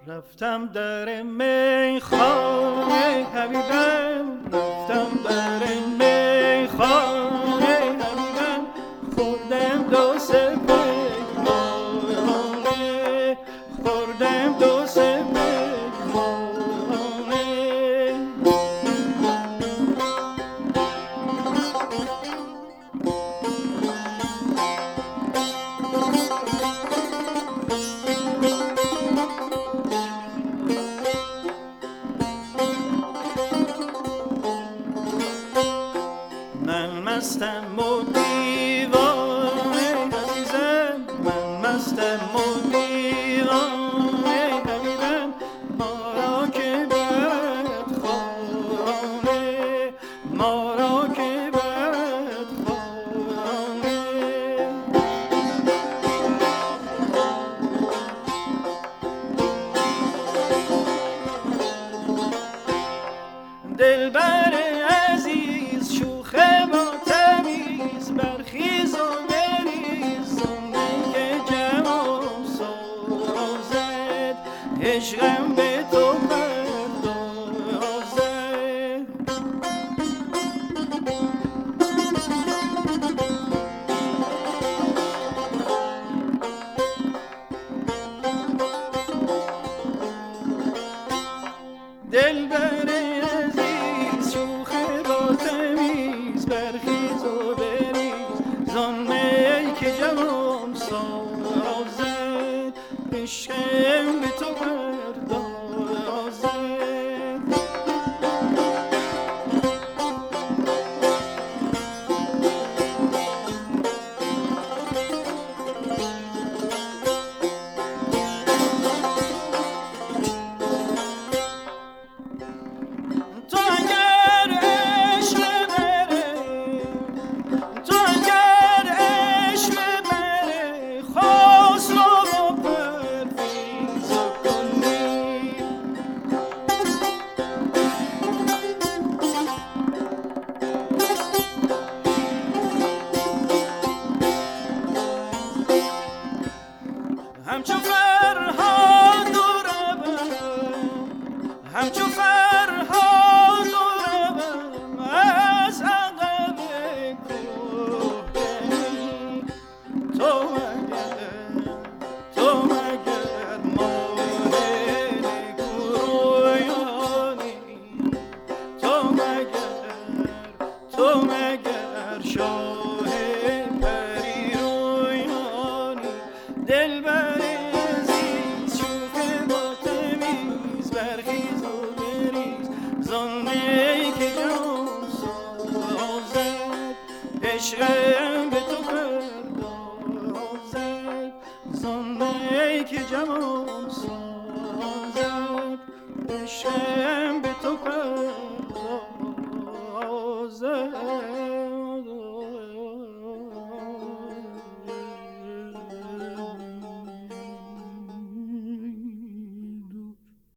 رفتم در میخانه حبیبم، رفتم در میخانه حبیبم، خوردم دو سه پیمانه، خوردم دو سه پیمانه. من مستم و دیوانه عزیزم، من مستم و دیوانه حبیبم، ما را که برد خانه، ما را که برد خانه. دلبر عزیز شوخ با تمیز، برخیز و بریز زنده که جوان سازد، عشقم به تو پردازد. دلبر عزیز شوخ با تمیز، برخیز و بریز زان می که جوان سازد، عشقم به تو پردازد. تو اگر عشق بره، تو اگر عشق بره، خسرو و پرویز کنی، همچو فرهاد و روم، همچو فرهاد و روم از عقب کوهکنی. تو مگر ماه نکورویانی، تو مگر شاه پریرویانی. دلبر عزیز شوخ با تمیز، برخیز و بریز زان می که جان سازد، عشقم به تو پردازد. زان می که جان سازد، عشقم